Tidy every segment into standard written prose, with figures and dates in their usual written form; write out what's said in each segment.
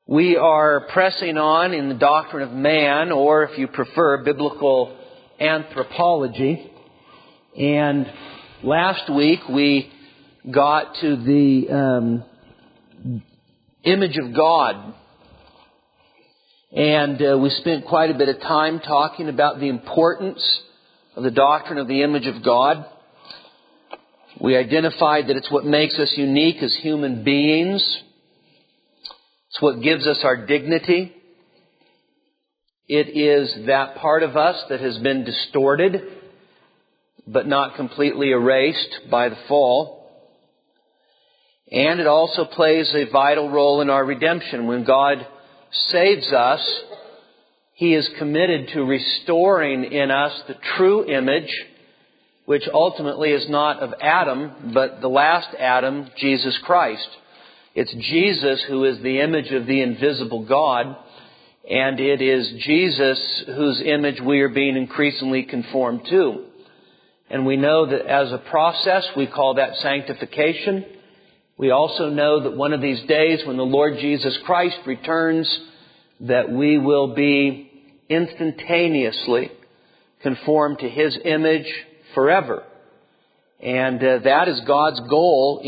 We are pressing on in the doctrine of man, or if you prefer, biblical anthropology. And last week we got to the image of God. And we spent quite a bit of time talking about the importance of the doctrine of the image of God. We identified that it's what makes us unique as human beings. It's what gives us our dignity. It is that part of us that has been distorted, but not completely erased by the fall. And it also plays a vital role in our redemption. When God saves us, He is committed to restoring in us the true image, which ultimately is not of Adam, but the last Adam, Jesus Christ. It's Jesus who is the image of the invisible God, and it is Jesus whose image we are being increasingly conformed to. And we know that as a process, we call that sanctification. We also know that one of these days when the Lord Jesus Christ returns, that we will be instantaneously conformed to His image forever. And that is God's goal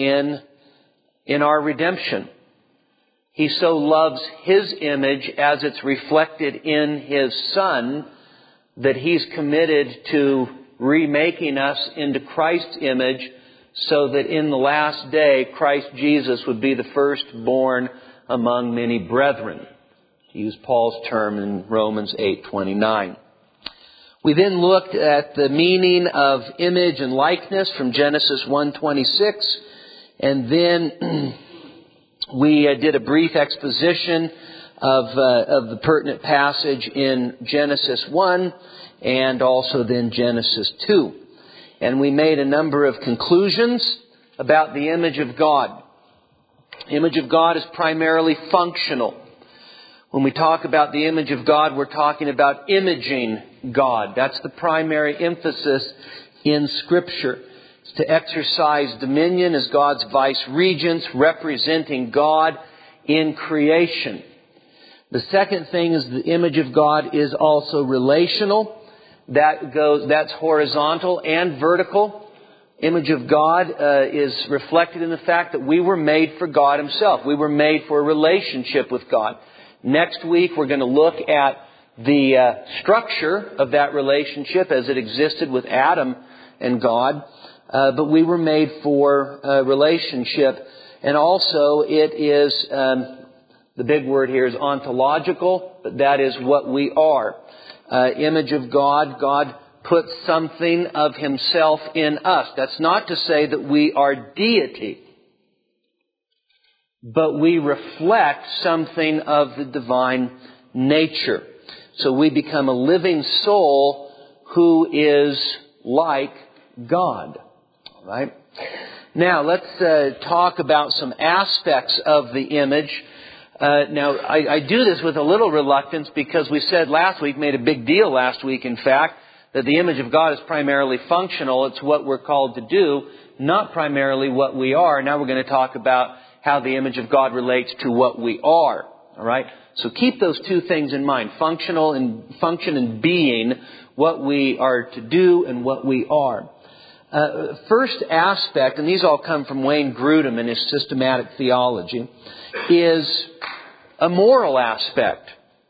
in our redemption. He so loves His image as it's reflected in His Son that He's committed to remaking us into Christ's image so that in the last day Christ Jesus would be the firstborn among many brethren, to use Paul's term in Romans 8:29. We then looked at the meaning of image and likeness from Genesis 1:26. And then we did a brief exposition of the pertinent passage in Genesis 1 and also then Genesis 2. And we made a number of conclusions about the image of God. The image of God is primarily functional. When we talk about the image of God, we're talking about imaging God. That's the primary emphasis in Scripture. To exercise dominion as God's vice-regents, representing God in creation. The second thing is the image of God is also relational. That's horizontal and vertical. Image of God is reflected in the fact that we were made for God Himself. We were made for a relationship with God. Next week we're going to look at the structure of that relationship as it existed with Adam and God. But we were made for a relationship. And also it is, the big word here is ontological, but that is what we are. Image of God. God puts something of Himself in us. That's not to say that we are deity, but we reflect something of the divine nature. So we become a living soul who is like God. Right? Now, let's talk about some aspects of the image. Now, I do this with a little reluctance because we said last week, made a big deal last week, in fact, that the image of God is primarily functional. It's what we're called to do, not primarily what we are. Now we're going to talk about how the image of God relates to what we are. All right? So keep those two things in mind. Function and being, what we are to do and what we are. First aspect, and these all come from Wayne Grudem in his systematic theology, is a moral aspect.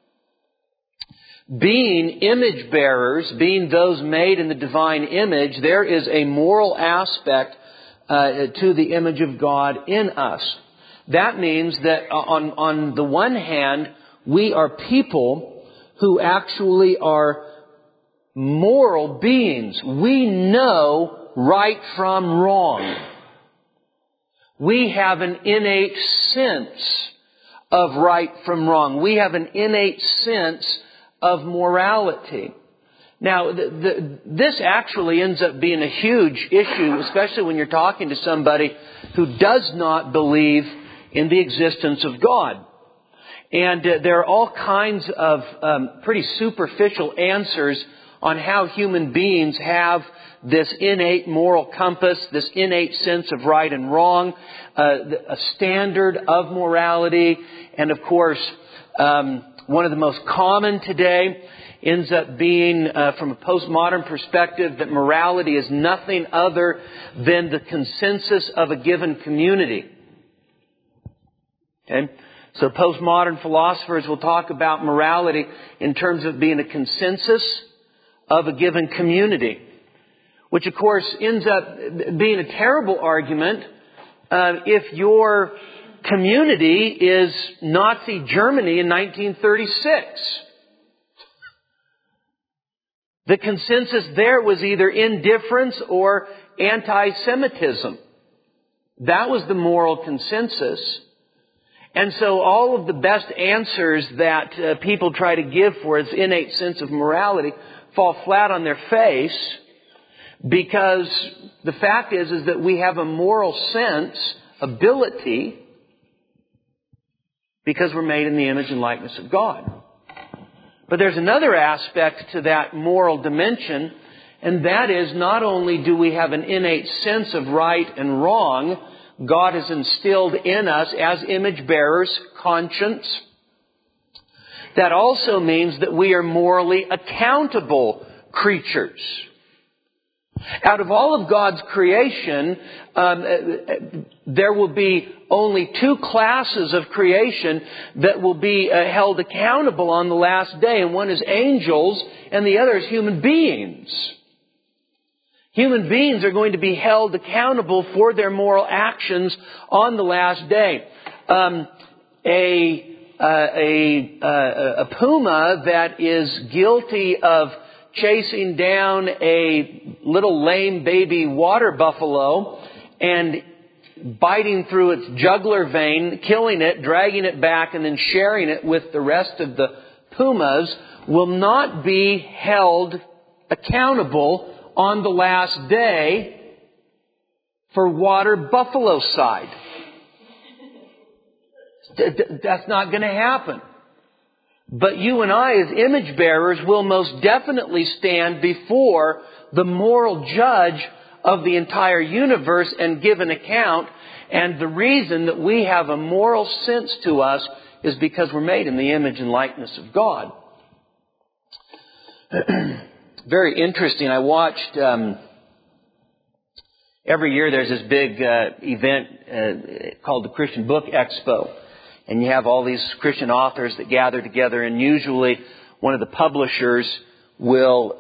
Being image bearers, being those made in the divine image, there is a moral aspect to the image of God in us. That means that on the one hand, we are people who actually are moral beings. We know right from wrong. We have an innate sense of right from wrong. We have an innate sense of morality. Now, this actually ends up being a huge issue, especially when you're talking to somebody who does not believe in the existence of God. And there are all kinds of pretty superficial answers on how human beings have this innate moral compass, this innate sense of right and wrong, a standard of morality. And of course, one of the most common today ends up being, from a postmodern perspective, that morality is nothing other than the consensus of a given community. Okay? So postmodern philosophers will talk about morality in terms of being a consensus of a given community, which of course ends up being a terrible argument if your community is Nazi Germany in 1936. The consensus there was either indifference or anti-Semitism. That was the moral consensus. And so all of the best answers that people try to give for this innate sense of morality fall flat on their face, because the fact is that we have a moral sense, ability, because we're made in the image and likeness of God. But there's another aspect to that moral dimension, and that is not only do we have an innate sense of right and wrong, God has instilled in us as image bearers conscience. That also means that we are morally accountable creatures. Out of all of God's creation, there will be only two classes of creation that will be held accountable on the last day. And one is angels and the other is human beings. Human beings are going to be held accountable for their moral actions on the last day. A puma that is guilty of chasing down a little lame baby water buffalo and biting through its jugular vein, killing it, dragging it back, and then sharing it with the rest of the pumas will not be held accountable on the last day for water buffalocide. That's not going to happen. But you and I, as image bearers, will most definitely stand before the moral judge of the entire universe and give an account. And the reason that we have a moral sense to us is because we're made in the image and likeness of God. Very interesting. I watched, every year there's this big event called the Christian Book Expo. And you have all these Christian authors that gather together, and usually one of the publishers will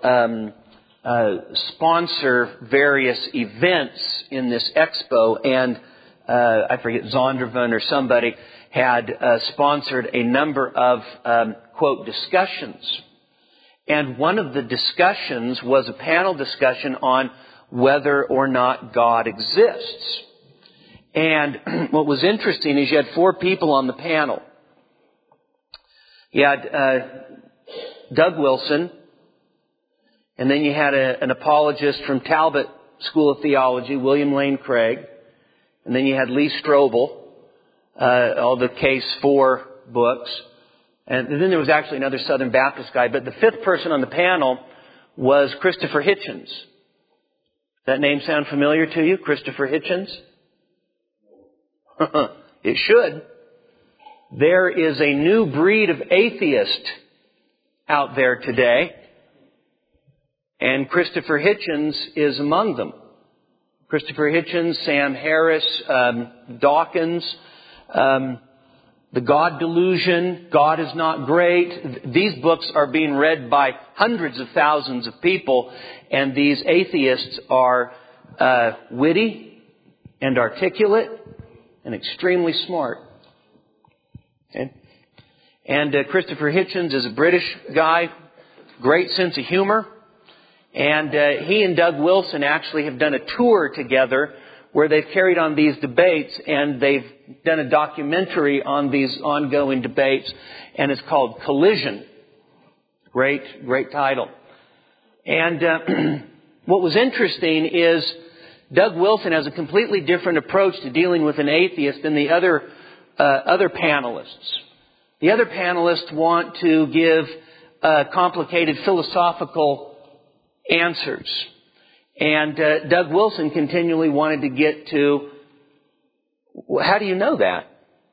sponsor various events in this expo. And I forget, Zondervan or somebody had sponsored a number of, quote, discussions. And one of the discussions was a panel discussion on whether or not God exists. And what was interesting is you had 4 people on the panel. You had Doug Wilson, and then you had an apologist from Talbot School of Theology, William Lane Craig, and then you had Lee Strobel, all the Case 4 books, and then there was actually another Southern Baptist guy, but the 5th person on the panel was Christopher Hitchens. Does that name sound familiar to you, Christopher Hitchens? It should. There is a new breed of atheist out there today, and Christopher Hitchens is among them. Christopher Hitchens, Sam Harris, Dawkins, The God Delusion, God is Not Great. These books are being read by hundreds of thousands of people, and these atheists are witty and articulate and extremely smart. Okay? And Christopher Hitchens is a British guy, great sense of humor. And he and Doug Wilson actually have done a tour together where they've carried on these debates, and they've done a documentary on these ongoing debates, and it's called Collision. Great title. And what was interesting is Doug Wilson has a completely different approach to dealing with an atheist than the other panelists. The other panelists want to give complicated philosophical answers. And Doug Wilson continually wanted to get to, how do you know that?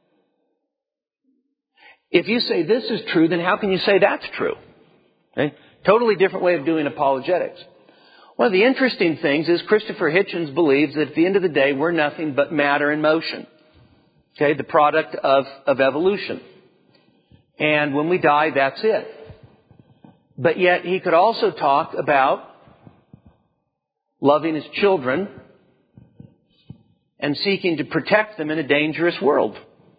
If you say this is true, then how can you say that's true? Okay? Totally different way of doing apologetics. One of the interesting things is Christopher Hitchens believes that at the end of the day, we're nothing but matter in motion. Okay, the product of evolution. And when we die, that's it. But yet he could also talk about loving his children and seeking to protect them in a dangerous world.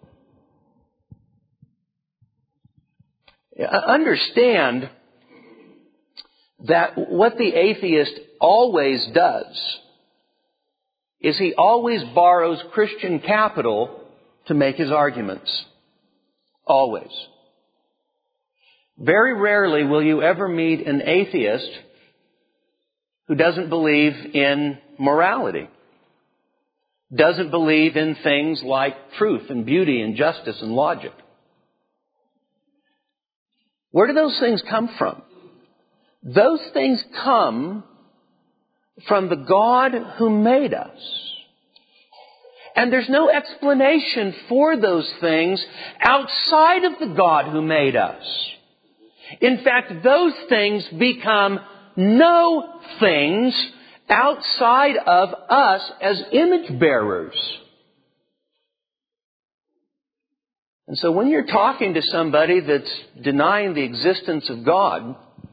Understand that what the atheist always does is he always borrows Christian capital to make his arguments. Always. Very rarely will you ever meet an atheist who doesn't believe in morality, doesn't believe in things like truth and beauty and justice and logic. Where do those things come from? Those things come from the God who made us. And there's no explanation for those things outside of the God who made us. In fact, those things become no things outside of us as image bearers. And so when you're talking to somebody that's denying the existence of God,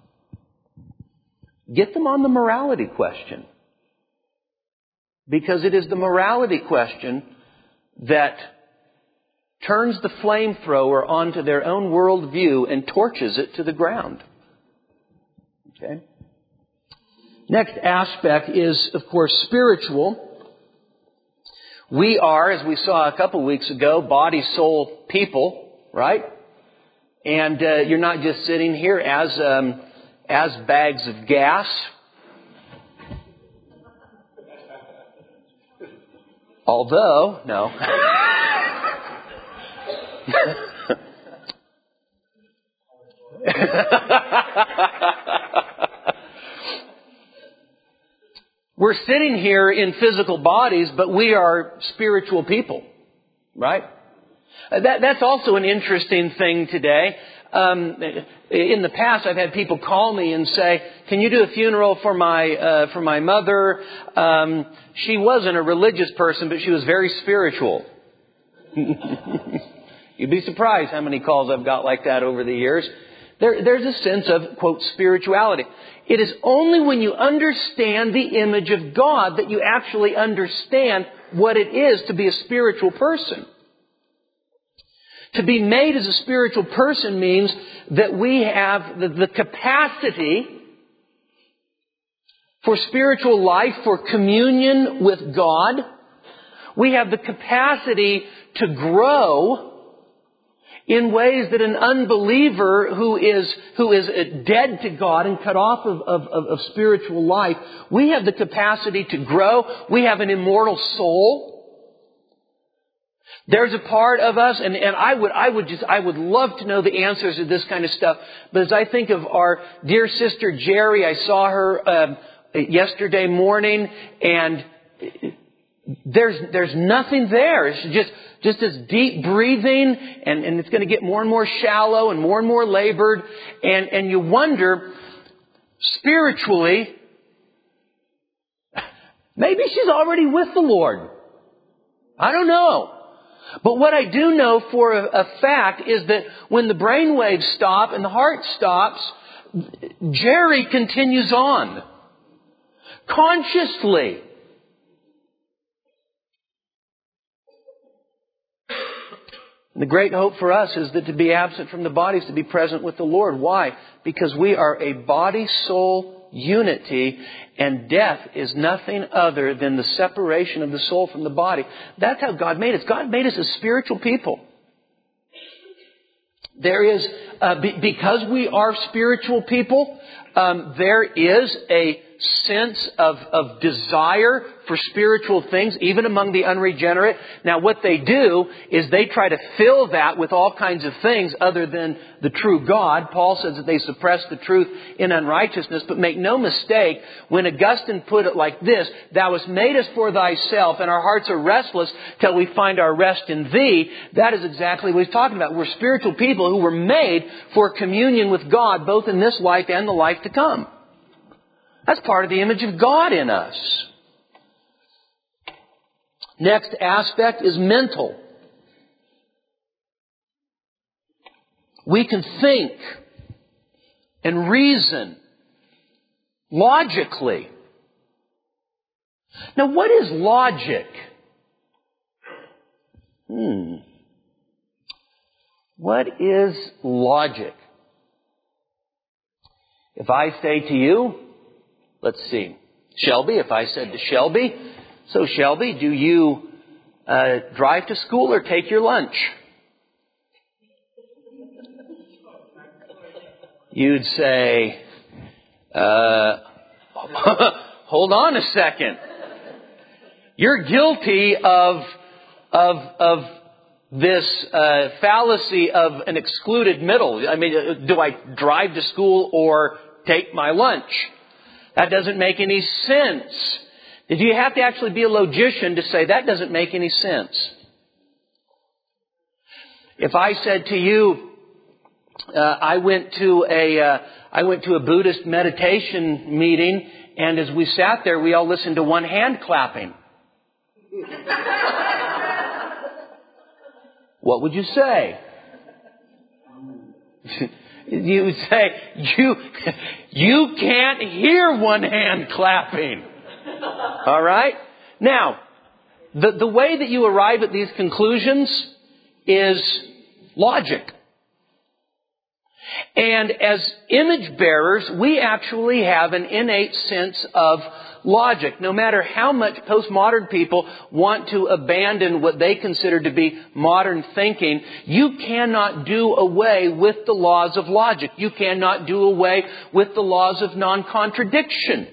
get them on the morality question. Because it is the morality question that turns the flamethrower onto their own worldview and torches it to the ground. Okay? Next aspect is, of course, spiritual. We are, as we saw a couple weeks ago, body, soul, people, right? And you're not just sitting here as bags of gas. Although, no. We're sitting here in physical bodies, but we are spiritual people, right? That's also an interesting thing today. In the past, I've had people call me and say, "Can you do a funeral for my mother? She wasn't a religious person, but she was very spiritual." You'd be surprised how many calls I've got like that over the years. There's a sense of, quote, spirituality. It is only when you understand the image of God that you actually understand what it is to be a spiritual person. To be made as a spiritual person means that we have the capacity for spiritual life, for communion with God. We have the capacity to grow in ways that an unbeliever who is dead to God and cut off of spiritual life, we have the capacity to grow. We have an immortal soul. There's a part of us, and I would love to know the answers to this kind of stuff. But as I think of our dear sister Jerry, I saw her yesterday morning, and there's nothing there. It's just this deep breathing, and it's going to get more and more shallow and more labored, and you wonder, spiritually, maybe she's already with the Lord. I don't know. But what I do know for a fact is that when the brain waves stop and the heart stops, Jerry continues on. Consciously. And the great hope for us is that to be absent from the body is to be present with the Lord. Why? Because we are a body-soul unity, and death is nothing other than the separation of the soul from the body. That's how God made us. God made us as spiritual people. There is, because we are spiritual people, there is a sense of desire for spiritual things, even among the unregenerate. Now, what they do is they try to fill that with all kinds of things other than the true God. Paul says that they suppress the truth in unrighteousness. But make no mistake, when Augustine put it like this, Thou hast made us for Thyself, and our hearts are restless till we find our rest in Thee. That is exactly what he's talking about. We're spiritual people who were made for communion with God, both in this life and the life to come. That's part of the image of God in us. Next aspect is mental. We can think and reason logically. Now, what is logic? What is logic? If I say to you, let's see, Shelby, if I said to Shelby, so Shelby, do you drive to school or take your lunch? You'd say, hold on a second. You're guilty of this fallacy of an excluded middle. I mean, do I drive to school or take my lunch? That doesn't make any sense. Did you have to actually be a logician to say that doesn't make any sense? If I said to you, I went to a Buddhist meditation meeting, and as we sat there, we all listened to one hand clapping. What would you say? You would say, you can't hear one hand clapping. All right? Now, the way that you arrive at these conclusions is logic. And as image bearers, we actually have an innate sense of logic. No matter how much postmodern people want to abandon what they consider to be modern thinking, you cannot do away with the laws of logic. You cannot do away with the laws of non-contradiction.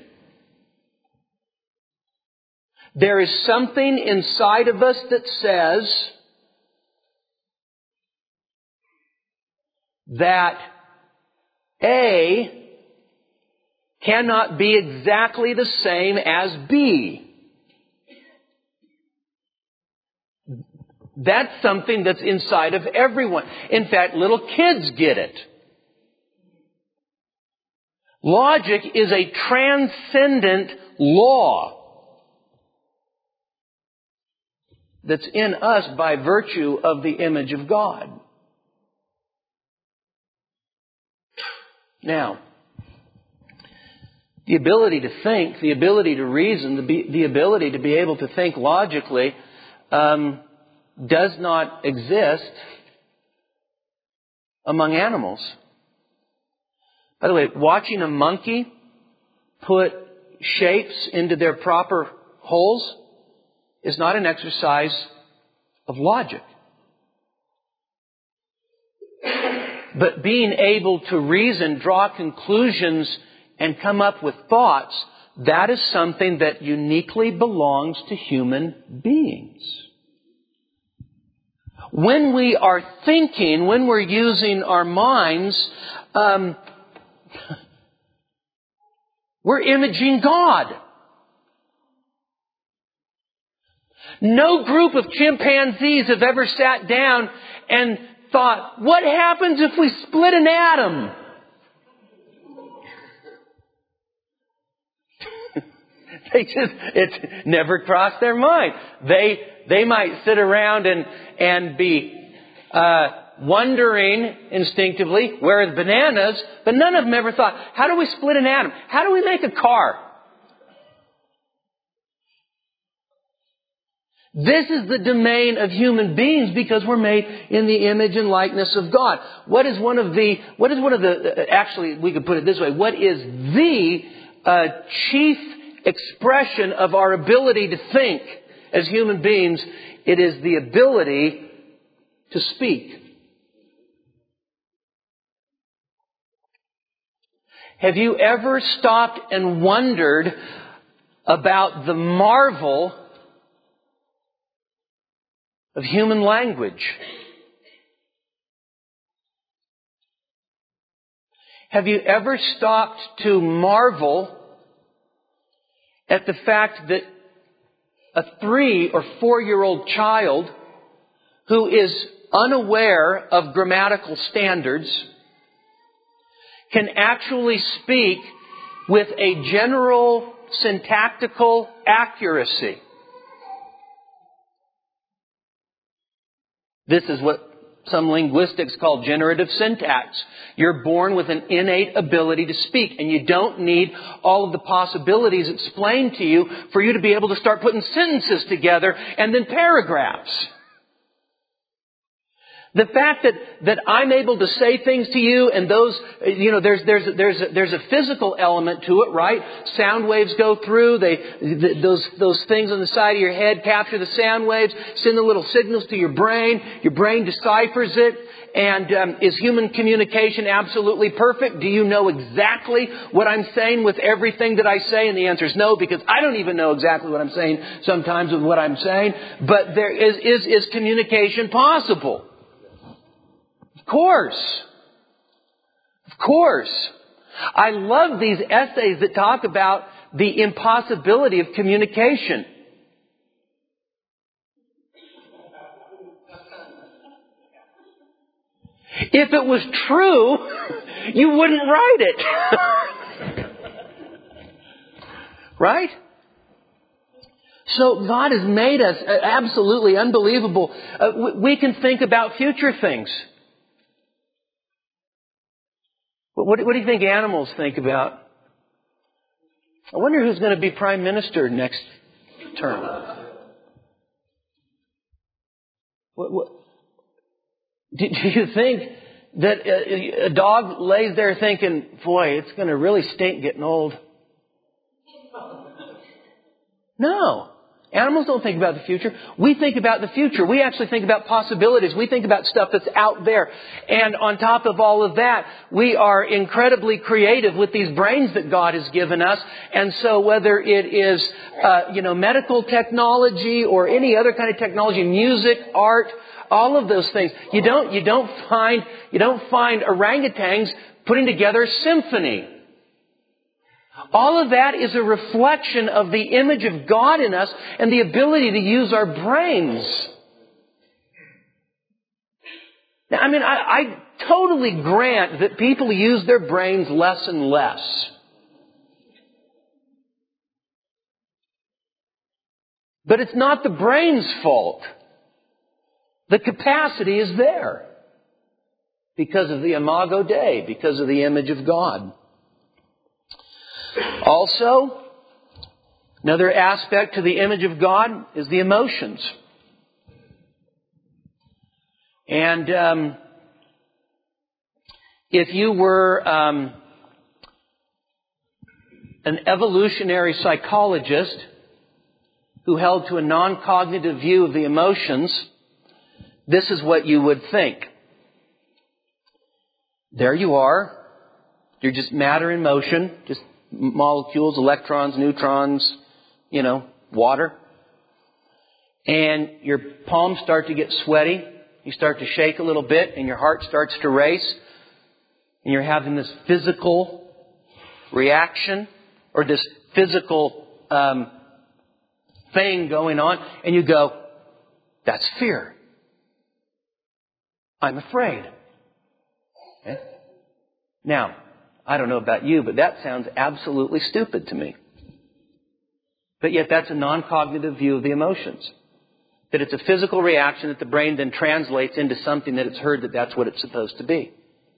There is something inside of us that says that A cannot be exactly the same as B. That's something that's inside of everyone. In fact, little kids get it. Logic is a transcendent law that's in us by virtue of the image of God. Now, the ability to think, the ability to reason, the ability to be able to think logically does not exist among animals. By the way, watching a monkey put shapes into their proper holes is not an exercise of logic. But being able to reason, draw conclusions, and come up with thoughts, that is something that uniquely belongs to human beings. When we are thinking, when we're using our minds, we're imaging God. No group of chimpanzees have ever sat down and thought, what happens if we split an atom? It never crossed their mind. They might sit around and be wondering instinctively, where are the bananas? But none of them ever thought, how do we split an atom? How do we make a car? This is the domain of human beings because we're made in the image and likeness of God. Actually, we could put it this way. What is the chief expression of our ability to think as human beings? It is the ability to speak. Have you ever stopped and wondered about the marvel of human language? Have you ever stopped to marvel at the fact that a 3 or 4-year-old child who is unaware of grammatical standards can actually speak with a general syntactical accuracy? This is what some linguistics call generative syntax. You're born with an innate ability to speak, and you don't need all of the possibilities explained to you for you to be able to start putting sentences together and then paragraphs. The fact that I'm able to say things to you, and those, there's a physical element to it, right? Sound waves go through. Those things on the side of your head capture the sound waves, send the little signals to your brain. Your brain deciphers it. And is human communication absolutely perfect? Do you know exactly what I'm saying with everything that I say? And the answer is no, because I don't even know exactly what I'm saying sometimes with what I'm saying. But there is communication possible? Of course. Of course. I love these essays that talk about the impossibility of communication. If it was true, you wouldn't write it. Right? So God has made us absolutely unbelievable. We can think about future things. What do you think animals think about? I wonder who's going to be Prime Minister next term. Do you think that a dog lays there thinking, boy, it's going to really stink getting old? No. Animals don't think about the future. We think about the future. We actually think about possibilities. We think about stuff that's out there. And on top of all of that, we are incredibly creative with these brains that God has given us. And so whether it is, medical technology or any other kind of technology, music, art, all of those things, you don't find orangutans putting together a symphony. All of that is a reflection of the image of God in us and the ability to use our brains. Now, I totally grant that people use their brains less and less. But it's not the brain's fault. The capacity is there because of the Imago Dei, because of the image of God. Also, another aspect to the image of God is the emotions. And if you were an evolutionary psychologist who held to a non-cognitive view of the emotions, this is what you would think. There you are. You're just matter in motion, just molecules, electrons, neutrons, water. And your palms start to get sweaty. You start to shake a little bit and your heart starts to race. And you're having this physical reaction or this physical thing going on. And you go, that's fear. I'm afraid. Okay? Now, I don't know about you, but that sounds absolutely stupid to me. But yet that's a non-cognitive view of the emotions. That it's a physical reaction that the brain then translates into something that it's heard that that's what it's supposed to be.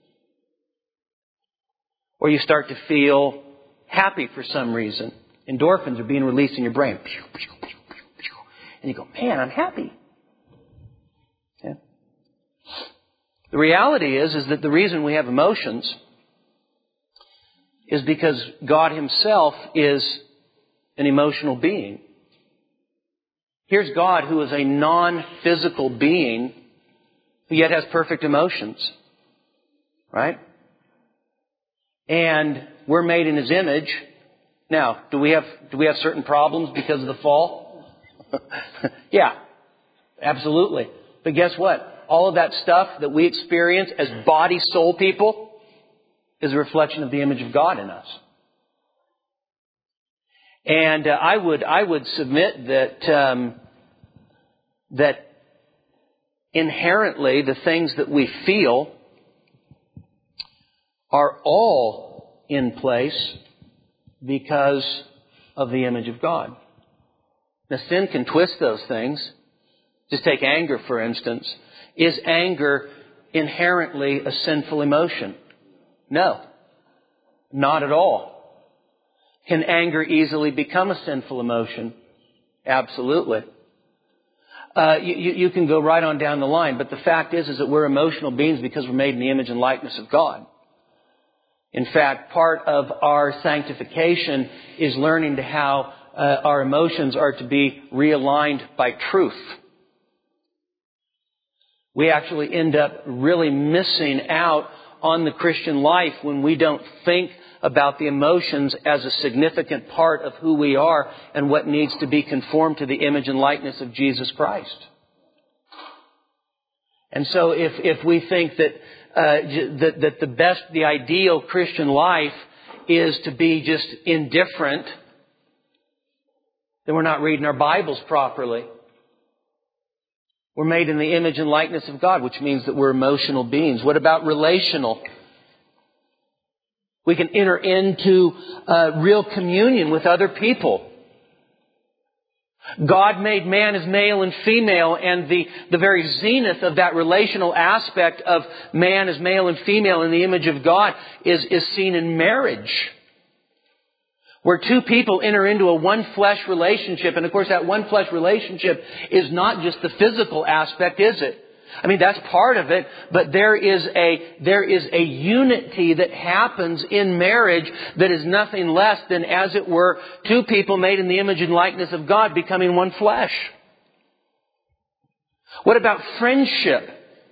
Or you start to feel happy for some reason. Endorphins are being released in your brain. And you go, man, I'm happy. Okay? The reality is that the reason we have emotions is because God Himself is an emotional being. Here's God who is a non-physical being who yet has perfect emotions. Right? And we're made in His image. Now, do we have certain problems because of the fall? Yeah, absolutely. But guess what? All of that stuff that we experience as body, soul people is a reflection of the image of God in us. And I would submit that inherently the things that we feel are all in place because of the image of God. Now, sin can twist those things. Just take anger, for instance. Is anger inherently a sinful emotion? No, not at all. Can anger easily become a sinful emotion? Absolutely. You can go right on down the line, but the fact is that we're emotional beings because we're made in the image and likeness of God. In fact, part of our sanctification is learning how our emotions are to be realigned by truth. We actually end up really missing out on the Christian life when we don't think about the emotions as a significant part of who we are and what needs to be conformed to the image and likeness of Jesus Christ. And so if we think that the ideal Christian life is to be just indifferent, then we're not reading our Bibles properly. We're made in the image and likeness of God, which means that we're emotional beings. What about relational? We can enter into real communion with other people. God made man as male and female, and the very zenith of that relational aspect of man as male and female in the image of God is seen in marriage, where two people enter into a one-flesh relationship. And of course, that one-flesh relationship is not just the physical aspect, is it? I mean, that's part of it, but there is a unity that happens in marriage that is nothing less than, as it were, two people made in the image and likeness of God becoming one flesh. What about friendship?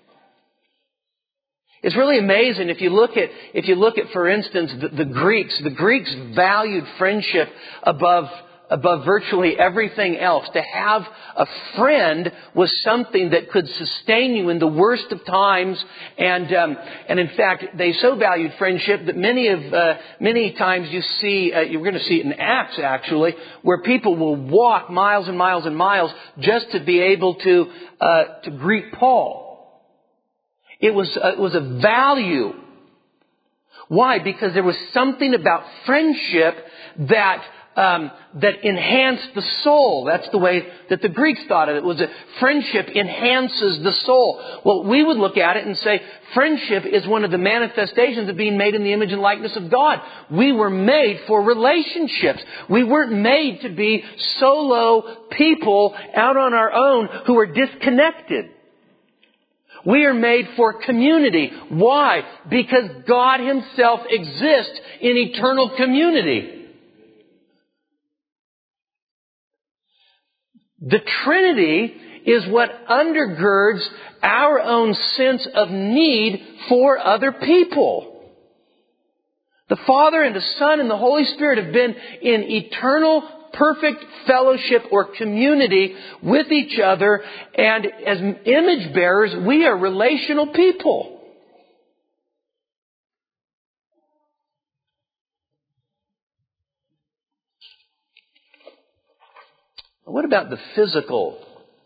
It's really amazing if you look at, for instance, the Greeks. The Greeks valued friendship above virtually everything else. To have a friend was something that could sustain you in the worst of times, and in fact, they so valued friendship that many times you see, you're going to see it in Acts actually, where people will walk miles and miles and miles just to be able to greet Paul. It was a value. Why? Because there was something about friendship that enhanced the soul. That's the way that the Greeks thought of it. Was that friendship enhances the soul. Well, we would look at it and say friendship is one of the manifestations of being made in the image and likeness of God. We were made for relationships. We weren't made to be solo people out on our own who are disconnected. We are made for community. Why? Because God Himself exists in eternal community. The Trinity is what undergirds our own sense of need for other people. The Father and the Son and the Holy Spirit have been in eternal, perfect fellowship or community with each other, and as image bearers, we are relational people. What about the physical?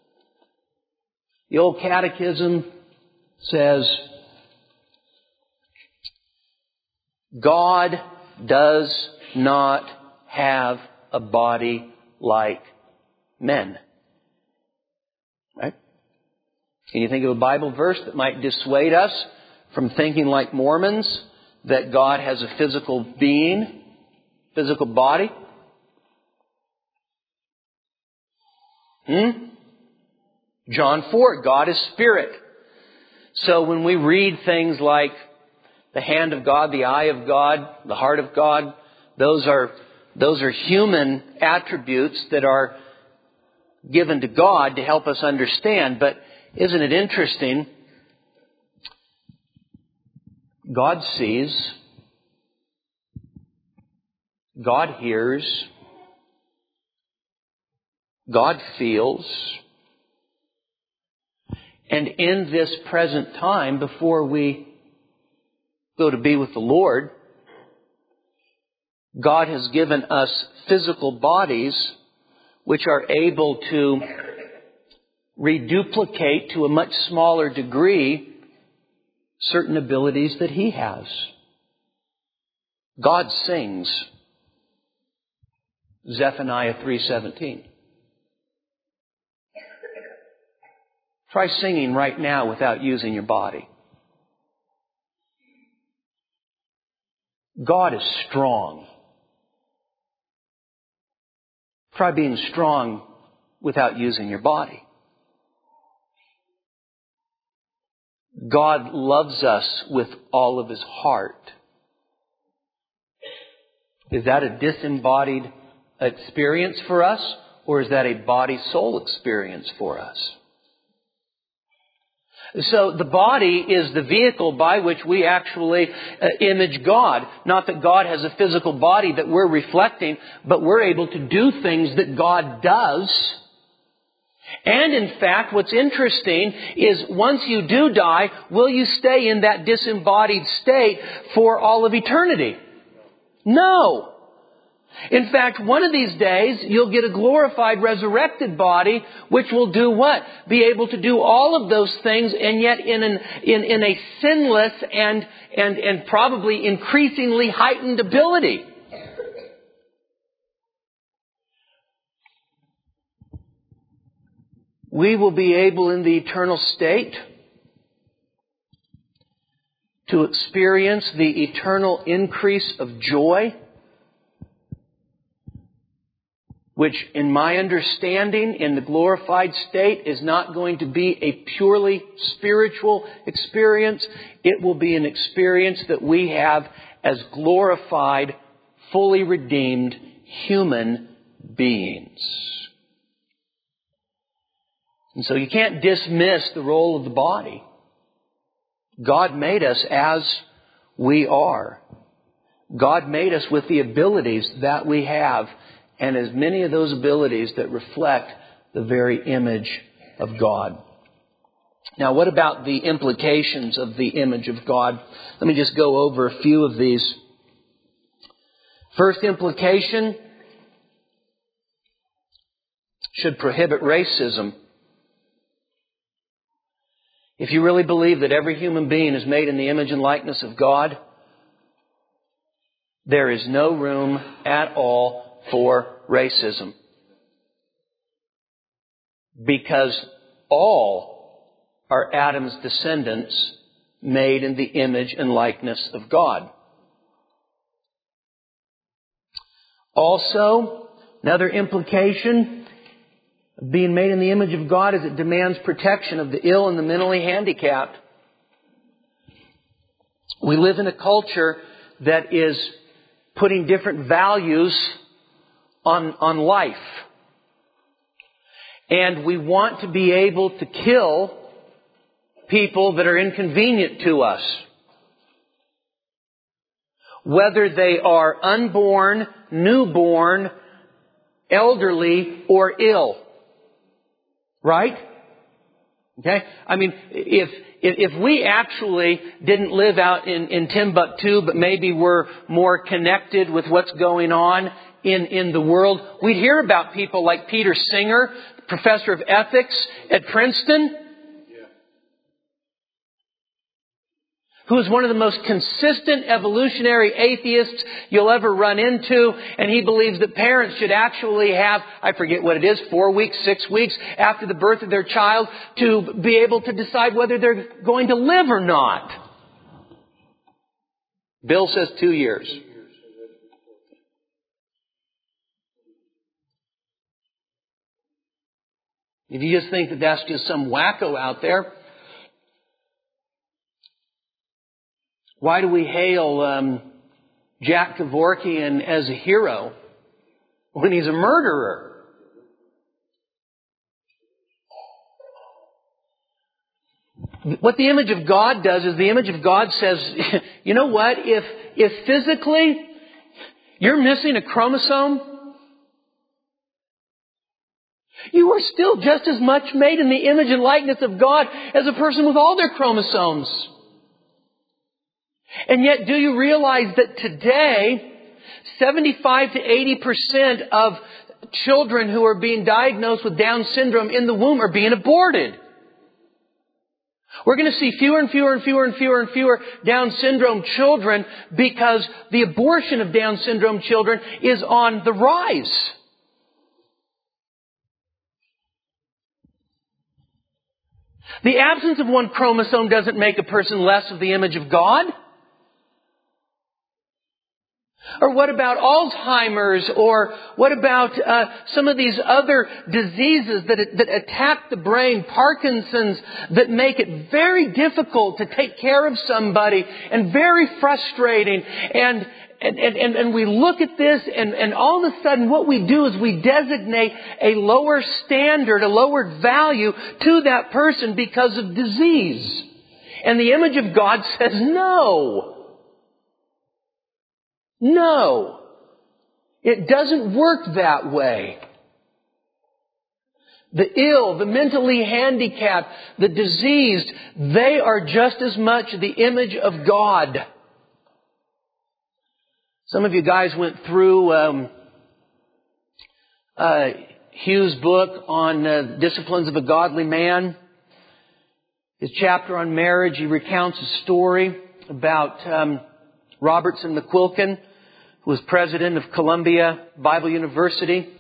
The old catechism says, God does not have a body like men. Right? Can you think of a Bible verse that might dissuade us from thinking like Mormons, that God has a physical being, physical body? John 4, God is spirit. So when we read things like the hand of God, the eye of God, the heart of God, those are human attributes that are given to God to help us understand. But isn't it interesting? God sees God hears. God feels. And in this present time, before we go to be with the Lord, God has given us physical bodies which are able to reduplicate to a much smaller degree certain abilities that He has. God sings. Zephaniah 3:17. Try singing right now without using your body. God is strong. Try being strong without using your body. God loves us with all of His heart. Is that a disembodied experience for us, or is that a body-soul experience for us? So the body is the vehicle by which we actually image God. Not that God has a physical body that we're reflecting, but we're able to do things that God does. And in fact, what's interesting is once you do die, will you stay in that disembodied state for all of eternity? No. In fact, one of these days, you'll get a glorified, resurrected body, which will do what? Be able to do all of those things, and yet in a sinless and probably increasingly heightened ability. We will be able in the eternal state to experience the eternal increase of joy, which in my understanding in the glorified state is not going to be a purely spiritual experience. It will be an experience that we have as glorified, fully redeemed human beings. And so you can't dismiss the role of the body. God made us as we are. God made us with the abilities that we have, and as many of those abilities that reflect the very image of God. Now, what about the implications of the image of God? Let me just go over a few of these. First implication, should prohibit racism. If you really believe that every human being is made in the image and likeness of God, there is no room at all for racism. Because all are Adam's descendants made in the image and likeness of God. Also, another implication of being made in the image of God is it demands protection of the ill and the mentally handicapped. We live in a culture that is putting different values on life. And we want to be able to kill people that are inconvenient to us. Whether they are unborn, newborn, elderly, or ill. Right? Okay? I mean, if we actually didn't live out in Timbuktu, but maybe we're more connected with what's going on in the world, we'd hear about people like Peter Singer, professor of ethics at Princeton, who is one of the most consistent evolutionary atheists you'll ever run into. And he believes that parents should actually have, I forget what it is, 4 weeks, 6 weeks after the birth of their child to be able to decide whether they're going to live or not. Bill says 2 years. If you just think that that's just some wacko out there, why do we hail Jack Kevorkian as a hero when he's a murderer? What the image of God does is the image of God says, you know what? If physically You're missing a chromosome? You are still just as much made in the image and likeness of God as a person with all their chromosomes. And yet, do you realize that today, 75 to 80% of children who are being diagnosed with Down syndrome in the womb are being aborted? We're going to see fewer and fewer and fewer and fewer and fewer Down syndrome children because the abortion of Down syndrome children is on the rise. The absence of one chromosome doesn't make a person less of the image of God. Or what about Alzheimer's? Or what about some of these other diseases that attack the brain, Parkinson's, that make it very difficult to take care of somebody and very frustrating. And we look at this and all of a sudden what we do is we designate a lower standard, a lower value to that person because of disease. And the image of God says no. No. It doesn't work that way. The ill, the mentally handicapped, the diseased, they are just as much the image of God. Some of you guys went through Hugh's book on Disciplines of a Godly Man. His chapter on marriage, he recounts a story about Robertson McQuilkin, who was president of Columbia Bible University.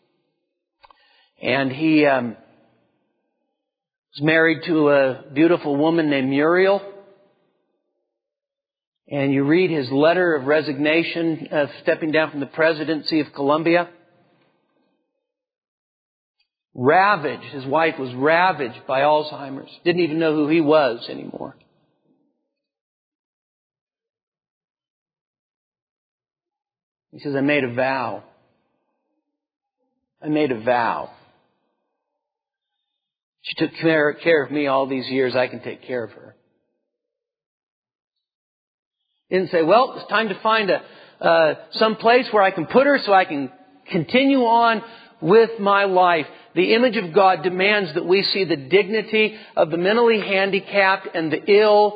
And he was married to a beautiful woman named Muriel. And you read his letter of resignation, stepping down from the presidency of Columbia. Ravaged. His wife was ravaged by Alzheimer's. Didn't even know who he was anymore. He says, I made a vow. I made a vow. She took care of me all these years. I can take care of her. Didn't say, well, it's time to find some place where I can put her so I can continue on with my life. The image of God demands that we see the dignity of the mentally handicapped and the ill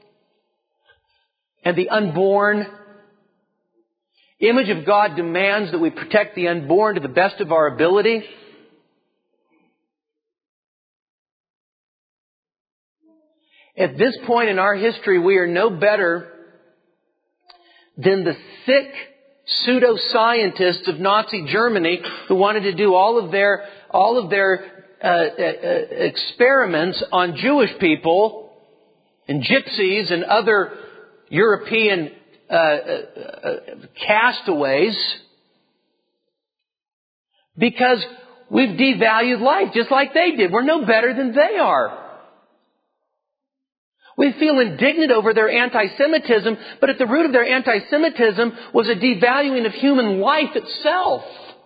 and the unborn. The image of God demands that we protect the unborn to the best of our ability. At this point in our history, we are no better than the sick pseudoscientists of Nazi Germany who wanted to do all of their experiments on Jewish people and gypsies and other European castaways, because we've devalued life just like they did. We're no better than they are. We feel indignant over their anti-Semitism, but at the root of their anti-Semitism was a devaluing of human life itself.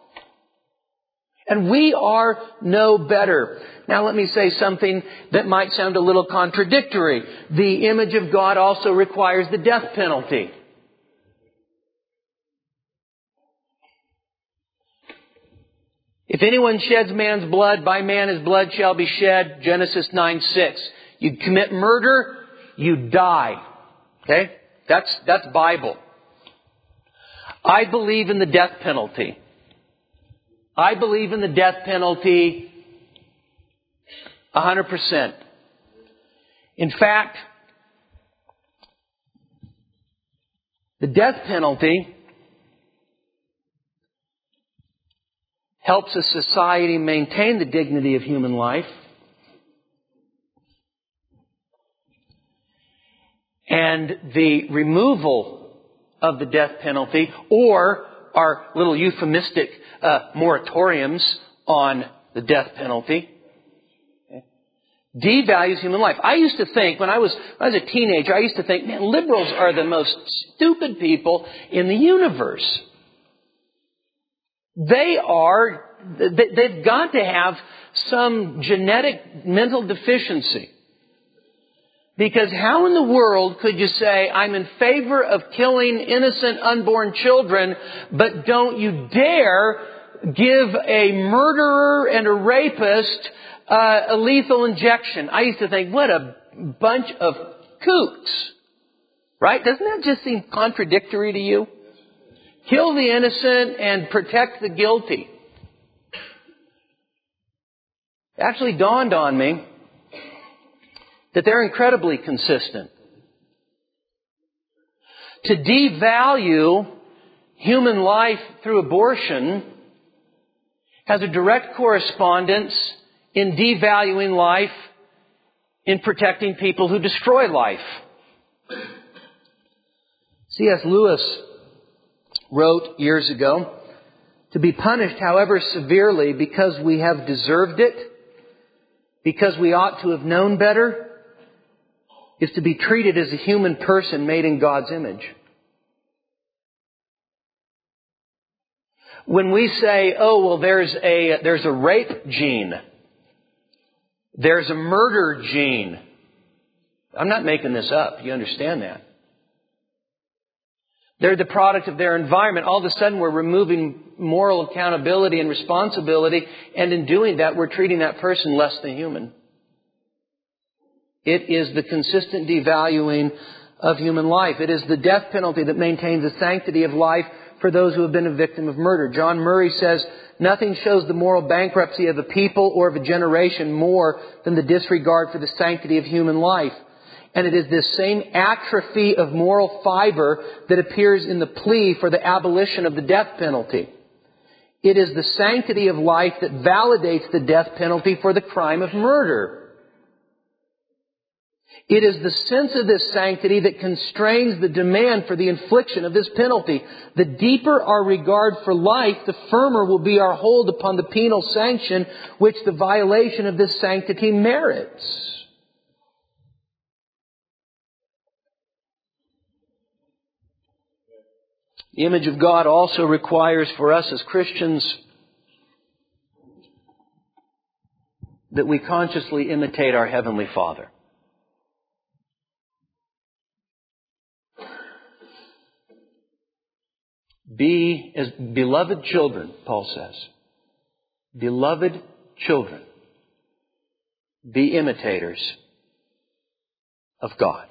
And we are no better. Now let me say something that might sound a little contradictory. The image of God also requires the death penalty. If anyone sheds man's blood, by man his blood shall be shed. Genesis 9:6. You commit murder, you die. Okay? That's Bible. I believe in the death penalty. I believe in the death penalty 100%. In fact, the death penalty helps a society maintain the dignity of human life. And the removal of the death penalty, or our little euphemistic moratoriums on the death penalty, devalues human life. I used to think, when I was a teenager, I used to think, man, liberals are the most stupid people in the universe. They've got to have some genetic mental deficiency. Because how in the world could you say, I'm in favor of killing innocent unborn children, but don't you dare give a murderer and a rapist a lethal injection? I used to think, what a bunch of kooks. Right? Doesn't that just seem contradictory to you? Kill the innocent and protect the guilty. It actually dawned on me that they're incredibly consistent. To devalue human life through abortion has a direct correspondence in devaluing life in protecting people who destroy life. C.S. Lewis wrote years ago, to be punished, however severely, because we have deserved it, because we ought to have known better, is to be treated as a human person made in God's image. When we say, oh, well, there's a rape gene, there's a murder gene, I'm not making this up. You understand that. They're the product of their environment. All of a sudden we're removing moral accountability and responsibility, and in doing that we're treating that person less than human. It is the consistent devaluing of human life. It is the death penalty that maintains the sanctity of life for those who have been a victim of murder. John Murray says, nothing shows the moral bankruptcy of a people or of a generation more than the disregard for the sanctity of human life. And it is this same atrophy of moral fiber that appears in the plea for the abolition of the death penalty. It is the sanctity of life that validates the death penalty for the crime of murder. It is the sense of this sanctity that constrains the demand for the infliction of this penalty. The deeper our regard for life, the firmer will be our hold upon the penal sanction which the violation of this sanctity merits. The image of God also requires for us as Christians that we consciously imitate our Heavenly Father. Be as beloved children, Paul says. Beloved children. Be imitators of God.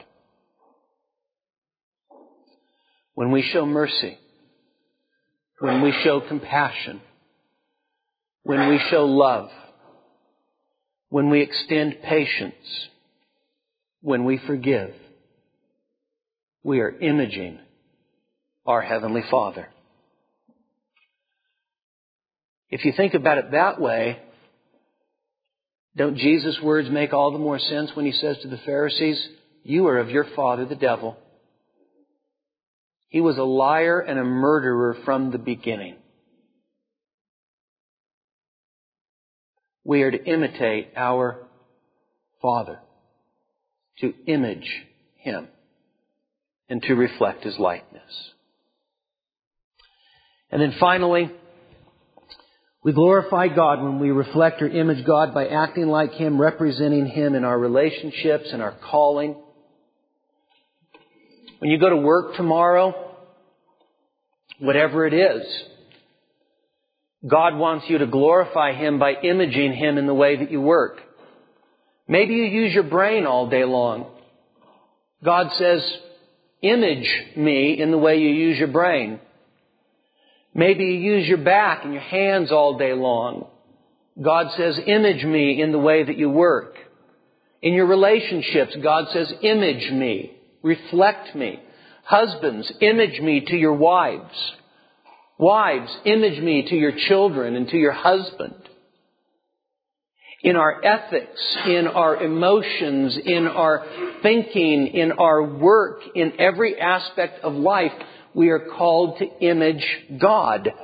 When we show mercy, when we show compassion, when we show love, when we extend patience, when we forgive, we are imaging our Heavenly Father. If you think about it that way, don't Jesus' words make all the more sense when He says to the Pharisees, you are of your father the devil. He was a liar and a murderer from the beginning. We are to imitate our Father, to image Him, and to reflect His likeness. And then finally, we glorify God when we reflect or image God by acting like Him, representing Him in our relationships and our calling. When you go to work tomorrow, whatever it is, God wants you to glorify Him by imaging Him in the way that you work. Maybe you use your brain all day long. God says, image me in the way you use your brain. Maybe you use your back and your hands all day long. God says, image me in the way that you work. In your relationships, God says, image me, reflect me. Husbands, image me to your wives. Wives, image me to your children and to your husband. In our ethics, in our emotions, in our thinking, in our work, in every aspect of life, we are called to image God,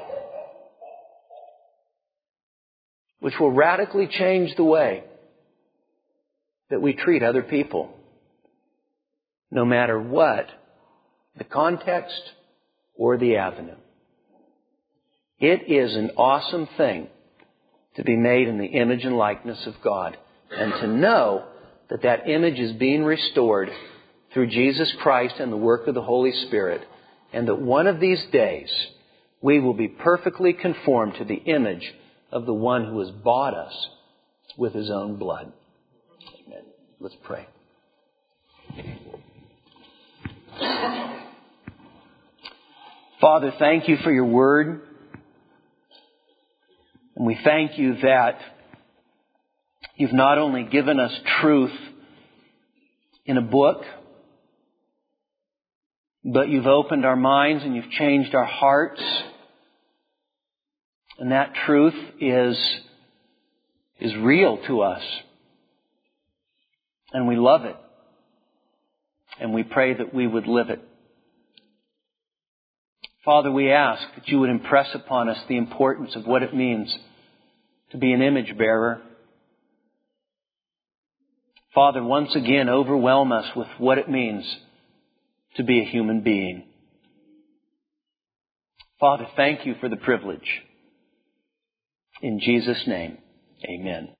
which will radically change the way that we treat other people, no matter what the context or the avenue. It is an awesome thing to be made in the image and likeness of God and to know that image is being restored through Jesus Christ and the work of the Holy Spirit, and that one of these days we will be perfectly conformed to the image of the one who has bought us with His own blood. Amen. Let's pray. Father, thank You for Your Word. And we thank You that You've not only given us truth in a book, but You've opened our minds and You've changed our hearts. And that truth is real to us. And we love it. And we pray that we would live it. Father, we ask that You would impress upon us the importance of what it means to be an image bearer. Father, once again, overwhelm us with what it means to be a human being. Father, thank You for the privilege. In Jesus' name, amen.